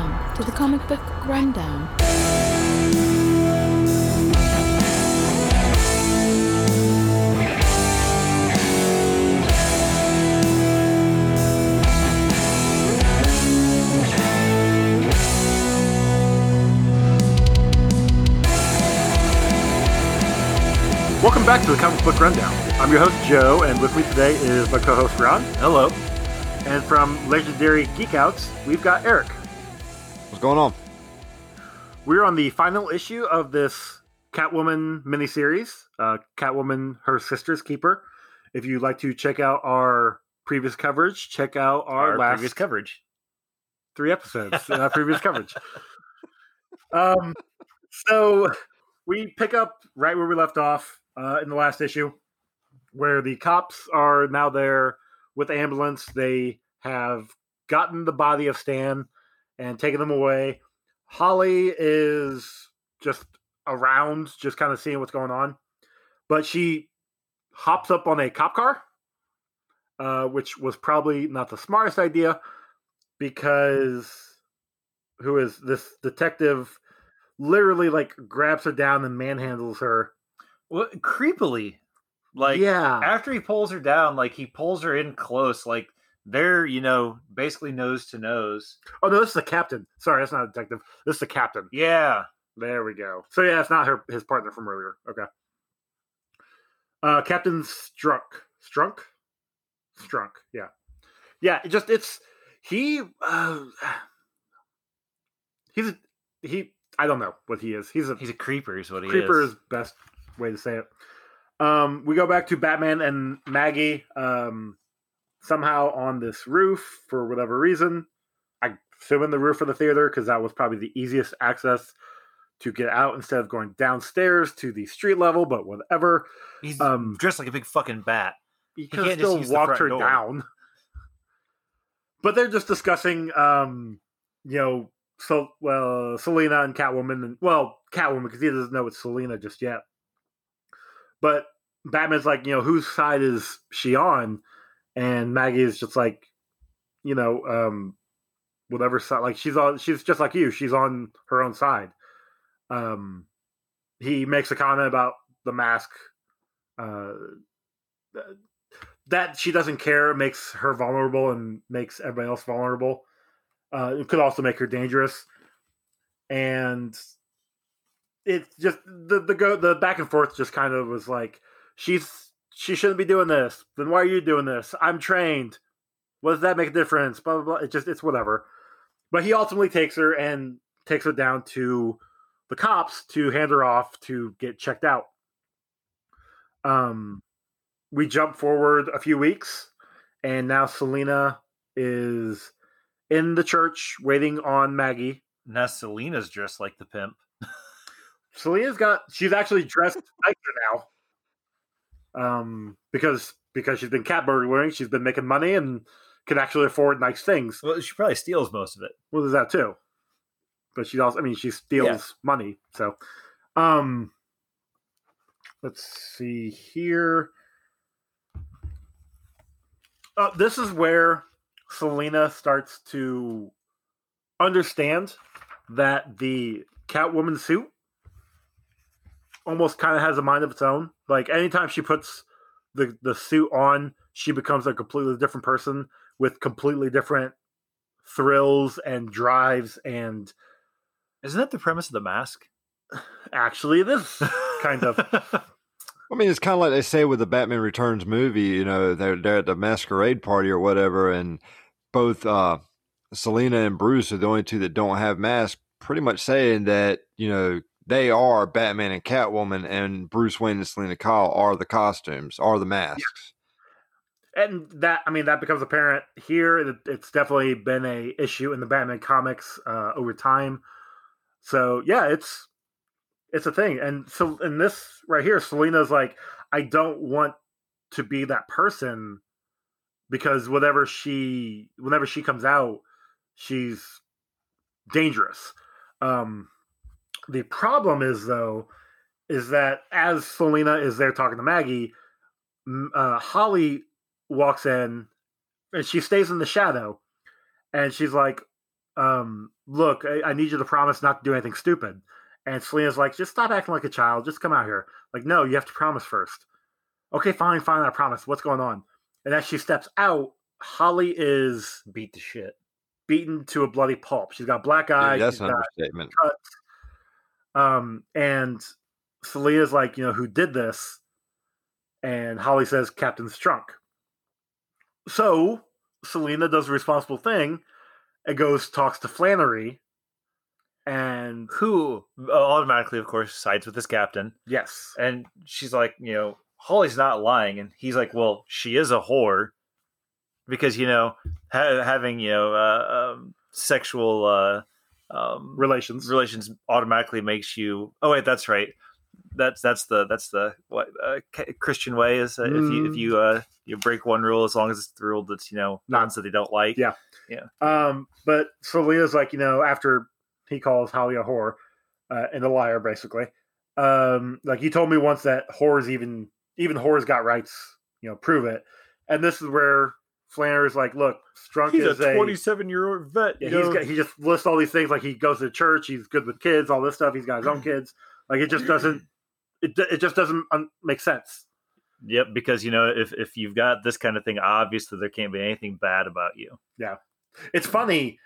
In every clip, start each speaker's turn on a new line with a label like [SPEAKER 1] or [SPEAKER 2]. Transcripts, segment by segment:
[SPEAKER 1] Welcome to the Comic Book Rundown.
[SPEAKER 2] Welcome back to the Comic Book Rundown. I'm your host, Joe, and with me today is my co-host, Ron.
[SPEAKER 3] Hello.
[SPEAKER 2] And from Legendary Geek Outs, we've got Eric.
[SPEAKER 4] What's going on?
[SPEAKER 2] We're on the final issue of this Catwoman miniseries, Catwoman, Her Sister's Keeper. If you'd like to check out our previous coverage, check out our last
[SPEAKER 3] previous coverage.
[SPEAKER 2] 3 episodes, previous coverage. So we pick up right where we left off in the last issue, where the cops are now there with the ambulance. They have gotten the body of Stan and taken them away. Holly is just around, just kind of seeing what's going on. But she hops up on a cop car, which was probably not the smartest idea, because this detective literally grabs her down and manhandles her.
[SPEAKER 3] Well, creepily. After he pulls her down, he pulls her in close, they're, basically nose to nose.
[SPEAKER 2] Oh, no, this is the captain. Sorry, that's not a detective. This is the captain.
[SPEAKER 3] Yeah.
[SPEAKER 2] There we go. So, yeah, it's not his partner from earlier. Okay. Captain Strunk. Strunk, yeah. Yeah, I don't know what he is. He's a
[SPEAKER 3] creeper is what he is.
[SPEAKER 2] Creeper is best way to say it. We go back to Batman and Maggie somehow on this roof for whatever reason. I assume in the roof of the theater because that was probably the easiest access to get out instead of going downstairs to the street level, but whatever.
[SPEAKER 3] He's dressed like a big fucking bat.
[SPEAKER 2] He could have still walked her down. But they're just discussing, Selena and Catwoman. And, Catwoman, because he doesn't know it's Selena just yet. But Batman's like, whose side is she on? And Maggie is just like, whatever side. She's just like you. She's on her own side. He makes a comment about the mask. That she doesn't care makes her vulnerable and makes everybody else vulnerable. It could also make her dangerous. And it's just the back and forth just kind of was like, she shouldn't be doing this. Then why are you doing this? I'm trained. What does that make a difference? Blah, blah, blah. It's whatever. But he ultimately takes her down to the cops to hand her off to get checked out. We jump forward a few weeks, and now Selena is in the church waiting on Maggie.
[SPEAKER 3] Now Selena's dressed like the pimp.
[SPEAKER 2] She's actually dressed nicer now. Because she's been cat burglaring, she's been making money and can actually afford nice things.
[SPEAKER 3] Well, she probably steals most of it.
[SPEAKER 2] Well, there's that too. But she steals money. So, let's see here. This is where Selena starts to understand that the Catwoman suit almost kind of has a mind of its own. Anytime she puts the suit on, she becomes a completely different person with completely different thrills and drives. And
[SPEAKER 3] isn't that the premise of The Mask?
[SPEAKER 2] Actually, it is kind of.
[SPEAKER 4] I mean, it's kind of like they say with the Batman Returns movie. They're at the masquerade party or whatever, and both Selena and Bruce are the only two that don't have masks. Pretty much saying that they are Batman and Catwoman, and Bruce Wayne and Selena Kyle are the costumes, are the masks.
[SPEAKER 2] Yeah. And that becomes apparent here. It's definitely been a issue in the Batman comics over time. So yeah, it's a thing. And so in this right here, Selena's like, I don't want to be that person because whenever she comes out, she's dangerous. The problem is that as Selena is there talking to Maggie, Holly walks in and she stays in the shadow, and she's like, look, I need you to promise not to do anything stupid. And Selena's like, just stop acting like a child. Just come out here. Like, no, you have to promise first. Okay, fine, I promise. What's going on? And as she steps out, Holly is
[SPEAKER 3] beat to shit.
[SPEAKER 2] Beaten to a bloody pulp. She's got black eyes.
[SPEAKER 4] Dude, that's an understatement.
[SPEAKER 2] Cuts. And Selena's like, who did this? And Holly says, Captain Strunk. So Selena does the responsible thing and talks to Flannery. And
[SPEAKER 3] who automatically, of course, sides with this captain.
[SPEAKER 2] Yes.
[SPEAKER 3] And she's like, Holly's not lying. And he's like, well, she is a whore. Because, having, sexual relations automatically makes you. Oh, wait, that's right. That's the what Christian way is. If you break one rule, as long as it's the rule that's, nonsense that they don't like.
[SPEAKER 2] Yeah.
[SPEAKER 3] Yeah.
[SPEAKER 2] But Selena's like, after he calls Holly a whore and a liar, basically. Like, you told me once that whores, even whores got rights, prove it. And this is where Flannery's like, look, Strunk
[SPEAKER 3] is
[SPEAKER 2] a
[SPEAKER 3] 27-year-old vet.
[SPEAKER 2] Yeah, he just lists all these things, like he goes to church, he's good with kids, all this stuff. He's got his own kids. Like, it just doesn't make sense.
[SPEAKER 3] Yep, because if you've got this kind of thing, obviously there can't be anything bad about you.
[SPEAKER 2] Yeah, it's funny.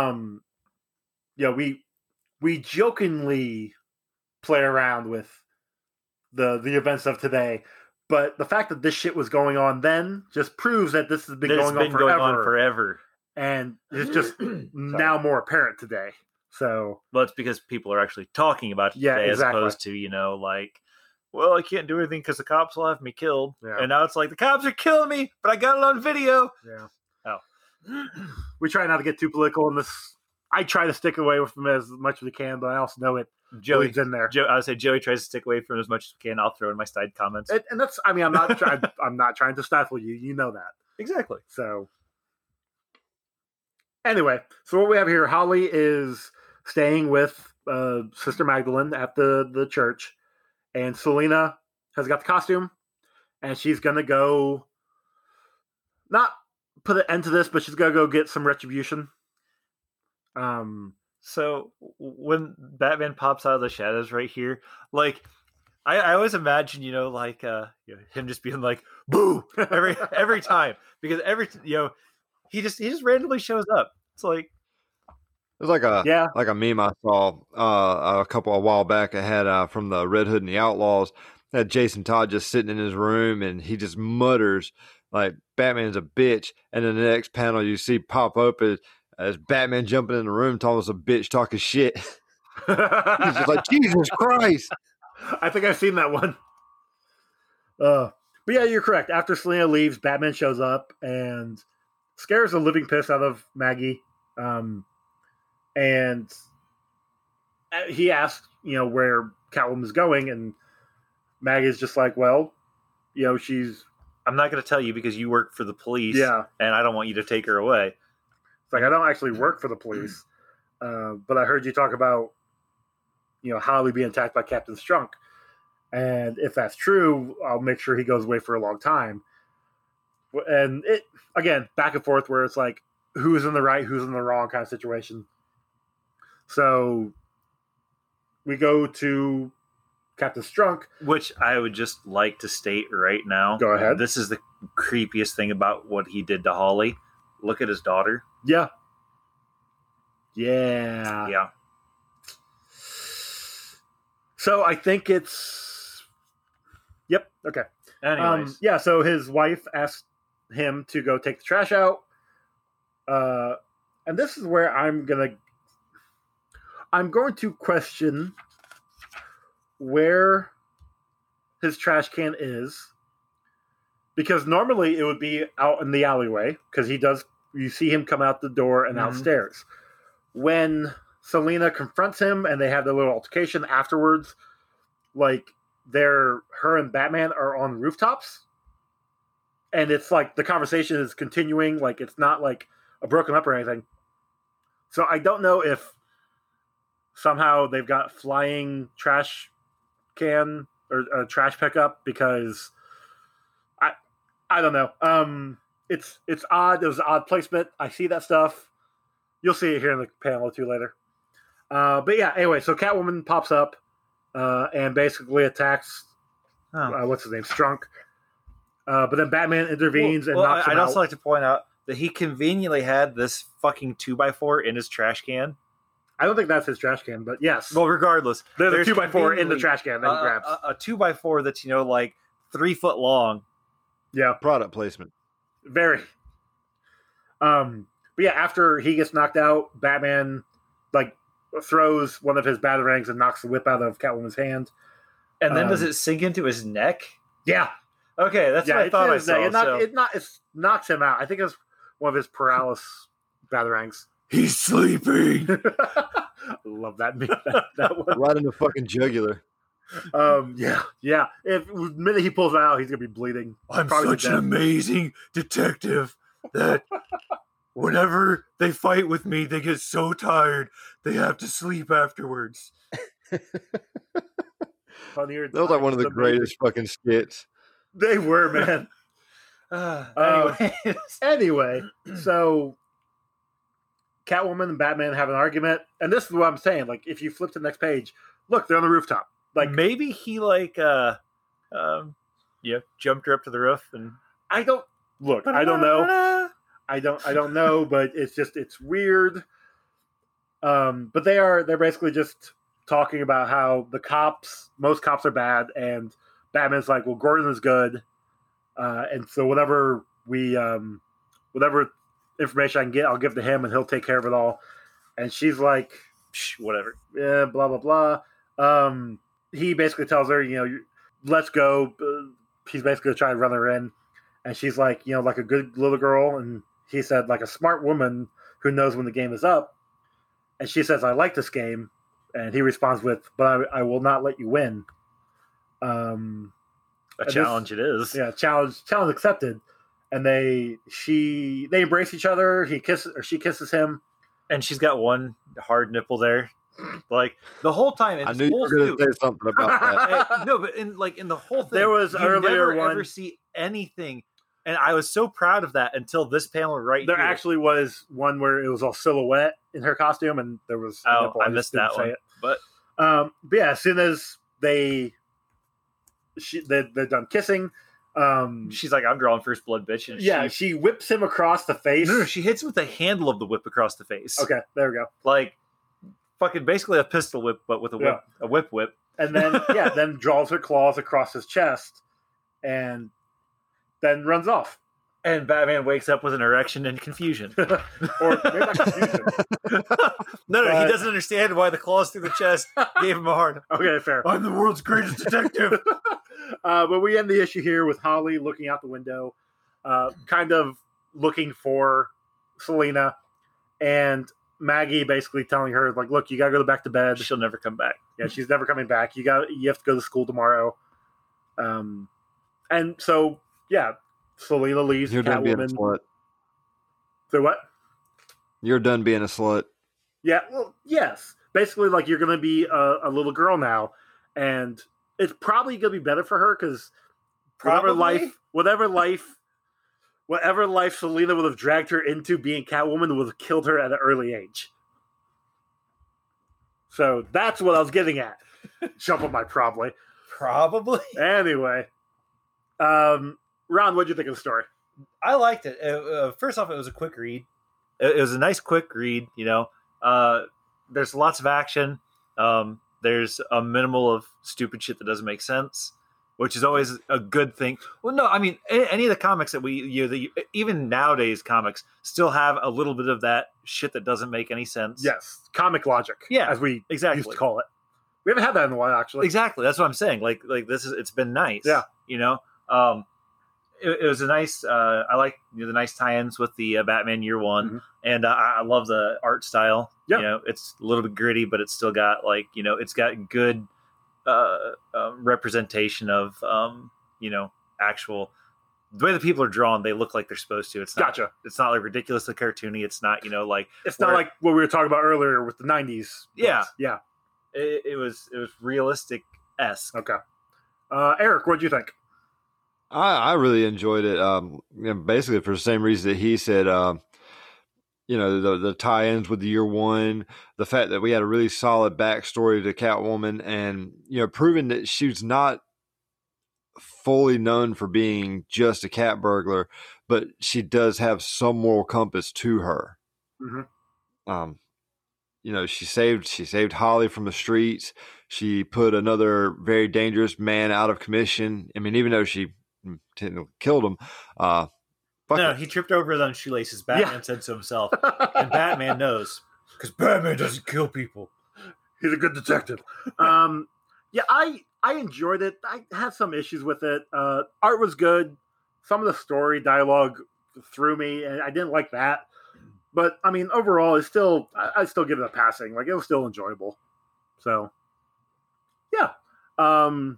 [SPEAKER 2] We jokingly play around with the events of today. But the fact that this shit was going on then just proves that this has been going on
[SPEAKER 3] forever.
[SPEAKER 2] And it's just now more apparent today. So,
[SPEAKER 3] well, it's because people are actually talking about it today, as opposed to, like, well, I can't do anything because the cops will have me killed. Yeah. And now it's like, the cops are killing me, but I got it on video.
[SPEAKER 2] Yeah.
[SPEAKER 3] Oh.
[SPEAKER 2] We try not to get too political in this. I try to stick away from it as much as we can, but I also know Joey's in there.
[SPEAKER 3] I would say Joey tries to stick away from it as much as we can. I'll throw in my side comments.
[SPEAKER 2] And that's, I'm not trying to stifle you. You know that.
[SPEAKER 3] Exactly.
[SPEAKER 2] So, anyway, so what we have here, Holly is staying with Sister Magdalene at the church, and Selena has got the costume, and she's going to go, not put an end to this, but she's going to go get some retribution.
[SPEAKER 3] So when Batman pops out of the shadows right here, like I always imagine, him just being like, boo, every time, because he just randomly shows up. It's like,
[SPEAKER 4] it was like a meme I saw a while back. I had from the Red Hood and the Outlaws. Had Jason Todd just sitting in his room, and he just mutters like, Batman's a bitch. And then the next panel you see pop up as Batman jumping in the room, talking to a bitch talking shit. He's just like, Jesus Christ.
[SPEAKER 2] I think I've seen that one. But yeah, you're correct. After Selena leaves, Batman shows up and scares the living piss out of Maggie. And he asks, where Catwoman's going, and Maggie's just like, well, she's...
[SPEAKER 3] I'm not going to tell you because you work for the police,
[SPEAKER 2] yeah,
[SPEAKER 3] and I don't want you to take her away.
[SPEAKER 2] It's like, I don't actually work for the police, but I heard you talk about, Holly being attacked by Captain Strunk. And if that's true, I'll make sure he goes away for a long time. And it, again, back and forth where it's like, who's in the right, who's in the wrong kind of situation. So we go to Captain Strunk.
[SPEAKER 3] Which I would just like to state right now.
[SPEAKER 2] Go ahead.
[SPEAKER 3] This is the creepiest thing about what he did to Holly. Look at his daughter.
[SPEAKER 2] Yeah. Yeah.
[SPEAKER 3] Yeah.
[SPEAKER 2] So I think it's... Yep. Okay.
[SPEAKER 3] Anyways.
[SPEAKER 2] Yeah, so his wife asked him to go take the trash out. And this is where I'm going to question where his trash can is. Because normally it would be out in the alleyway, because you see him come out the door and outstairs. When Selena confronts him and they have the little altercation afterwards, like her and Batman are on rooftops, and it's like the conversation is continuing, like it's not like a broken up or anything. So I don't know if somehow they've got flying trash can or trash pickup, because I don't know. It's odd. It was an odd placement. I see that stuff. You'll see it here in the panel or two later. But yeah, anyway, so Catwoman pops up and basically attacks, what's his name, Strunk. But then Batman intervenes and knocks him out.
[SPEAKER 3] I'd also like to point out that he conveniently had this fucking 2x4 in his trash can.
[SPEAKER 2] I don't think that's his trash can, but yes.
[SPEAKER 3] Well, regardless.
[SPEAKER 2] There's a 2x4 in the trash can that he grabs.
[SPEAKER 3] A 2x4 that's, like 3 foot long.
[SPEAKER 2] Yeah.
[SPEAKER 4] Product placement.
[SPEAKER 2] Very. But yeah, after he gets knocked out, Batman throws one of his batarangs and knocks the whip out of Catwoman's hand.
[SPEAKER 3] And then does it sink into his neck?
[SPEAKER 2] Yeah.
[SPEAKER 3] Okay, that's what I thought I saw.
[SPEAKER 2] It knocks him out. I think it's one of his paralysis batarangs.
[SPEAKER 3] He's sleeping.
[SPEAKER 2] Love that meme. That one.
[SPEAKER 4] Right in the fucking jugular.
[SPEAKER 2] Yeah. If the minute he pulls it out, he's gonna be bleeding.
[SPEAKER 3] I'm such an amazing detective that whenever they fight with me, they get so tired they have to sleep afterwards.
[SPEAKER 4] That was like one of the greatest fucking skits.
[SPEAKER 2] They were, man. Anyway, so Catwoman and Batman have an argument, and this is what I'm saying. Like, if you flip to the next page, look, they're on the rooftop. Like,
[SPEAKER 3] maybe he jumped her up to the roof, and
[SPEAKER 2] I don't know. I don't know, but it's weird. But they're basically just talking about how most cops are bad, and Batman's like, well, Gordon is good, and so whatever information I can get, I'll give to him, and he'll take care of it all. And she's like, whatever, yeah, blah blah blah. He basically tells her, let's go. He's basically trying to run her in, and she's like, like a good little girl, and he said, like a smart woman who knows when the game is up. And she says, I like this game. And he responds with, but I will not let you win.
[SPEAKER 3] A challenge it is.
[SPEAKER 2] Yeah, challenge accepted. And they embrace each other. She kisses him.
[SPEAKER 3] And she's got one hard nipple there. Like the whole time.
[SPEAKER 4] I knew you were going to say something about that.
[SPEAKER 3] No, but in the whole thing,
[SPEAKER 2] there was earlier one.
[SPEAKER 3] Ever see anything. And I was so proud of that until this panel right
[SPEAKER 2] there
[SPEAKER 3] here.
[SPEAKER 2] There actually was one where it was all silhouette in her costume, and there was
[SPEAKER 3] a nipple. I missed that one. But
[SPEAKER 2] yeah, as soon as they're done kissing,
[SPEAKER 3] she's like, I'm drawing first blood, bitch. And
[SPEAKER 2] she whips him across the face.
[SPEAKER 3] No, she hits him with the handle of the whip across the face.
[SPEAKER 2] Okay, there we go.
[SPEAKER 3] Like fucking basically a pistol whip, but with a whip, a whip.
[SPEAKER 2] And then then draws her claws across his chest, and then runs off.
[SPEAKER 3] And Batman wakes up with an erection and confusion.
[SPEAKER 2] Or maybe not confusion.
[SPEAKER 3] No, he doesn't understand why the claws through the chest gave him a hard.
[SPEAKER 2] Okay, fair.
[SPEAKER 3] I'm the world's greatest detective.
[SPEAKER 2] But we end the issue here with Holly looking out the window, kind of looking for Selina, and Maggie basically telling her, like, look, you gotta go back to bed.
[SPEAKER 3] She'll never come back.
[SPEAKER 2] Yeah, she's never coming back. You have to go to school tomorrow. And so, yeah, Selina leaves.
[SPEAKER 4] You're done being a slut.
[SPEAKER 2] So what?
[SPEAKER 4] You're done being a slut. Yeah,
[SPEAKER 2] well, yes. Basically, like, you're going to be a little girl now, and it's probably going to be better for her because whatever life Selina would have dragged her into being Catwoman would have killed her at an early age. So that's what I was getting at. Jump on my probably.
[SPEAKER 3] Probably.
[SPEAKER 2] Anyway. Ron, what did you think of the story?
[SPEAKER 3] I liked it. First off, it was a quick read. It was a nice quick read, There's lots of action. There's a minimal of stupid shit that doesn't make sense, which is always a good thing. Well, no, I mean, any of the comics that even nowadays comics still have a little bit of that shit that doesn't make any sense.
[SPEAKER 2] Yes, comic logic, as we used to call it. We haven't had that in a while, actually.
[SPEAKER 3] Exactly, that's what I'm saying. Like it's been nice.
[SPEAKER 2] Yeah,
[SPEAKER 3] It was a nice. I like the nice tie-ins with the Batman Year One, and I love the art style.
[SPEAKER 2] Yeah,
[SPEAKER 3] it's a little bit gritty, but it's still got it's got good representation of actual the way the people are drawn. They look like they're supposed to. It's not.
[SPEAKER 2] Gotcha.
[SPEAKER 3] It's not like ridiculously cartoony. It's not
[SPEAKER 2] It's not like what we were talking about earlier with the '90s.
[SPEAKER 3] Yeah,
[SPEAKER 2] yeah.
[SPEAKER 3] It was realistic-esque.
[SPEAKER 2] Okay, Eric, what did you think?
[SPEAKER 4] I really enjoyed it. Basically for the same reason that he said. the tie-ins with the year one, the fact that we had a really solid backstory to Catwoman, and proving that she's not fully known for being just a cat burglar, but she does have some moral compass to her.
[SPEAKER 2] Mm-hmm.
[SPEAKER 4] She saved Holly from the streets. She put another very dangerous man out of commission. I mean, even though she killed him,
[SPEAKER 3] he tripped over his own shoelaces. Batman said to himself, and Batman knows because Batman doesn't kill people.
[SPEAKER 2] He's a good detective. I enjoyed it. I had some issues with it. Art was good. Some of the story dialogue threw me, and I didn't like that. But I mean, overall, I still give it a passing. Like, it was still enjoyable. So, yeah. I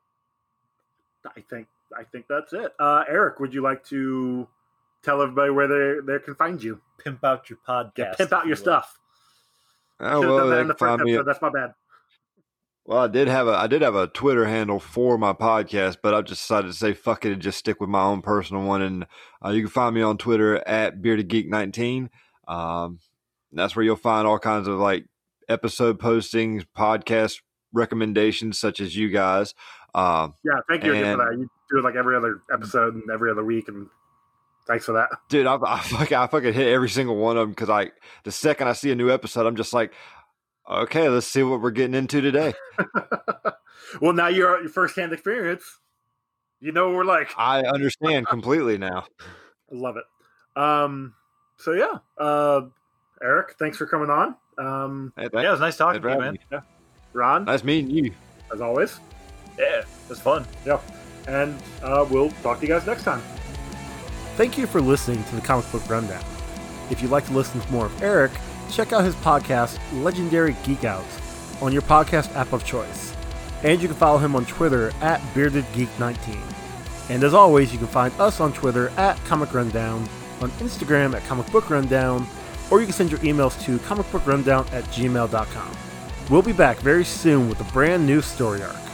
[SPEAKER 2] think that's it. Eric, would you like to tell everybody where they can find you?
[SPEAKER 3] Pimp out your podcast.
[SPEAKER 2] Yeah, pimp out your stuff.
[SPEAKER 4] Oh, well,
[SPEAKER 2] that in the first episode. That's my bad.
[SPEAKER 4] Well, I did have a Twitter handle for my podcast, but I've just decided to say fuck it and just stick with my own personal one. And you can find me on Twitter at BeardedGeek19. That's where you'll find all kinds of like episode postings, podcast recommendations, such as you guys.
[SPEAKER 2] Thank you again for that. You do it like every other episode and every other week, and thanks for that,
[SPEAKER 4] dude. I fucking hit every single one of them because the second I see a new episode, I'm just like, okay, let's see what we're getting into today.
[SPEAKER 2] Well, now you're your first-hand experience. You know what we're like.
[SPEAKER 4] I understand completely now.
[SPEAKER 2] I love it. So yeah, Eric, thanks for coming on.
[SPEAKER 3] It was nice talking to you, man.
[SPEAKER 2] Yeah. Ron,
[SPEAKER 4] nice meeting you
[SPEAKER 2] as always.
[SPEAKER 3] Yeah, it was fun.
[SPEAKER 2] Yeah, and we'll talk to you guys next time. Thank you for listening to the Comic Book Rundown. If you'd like to listen to more of Eric, check out his podcast, Legendary Geek Out, on your podcast app of choice. And you can follow him on Twitter at BeardedGeek19. And as always, you can find us on Twitter at Comic Rundown, on Instagram at Comic Book Rundown, or you can send your emails to comicbookrundown@gmail.com. We'll be back very soon with a brand new story arc.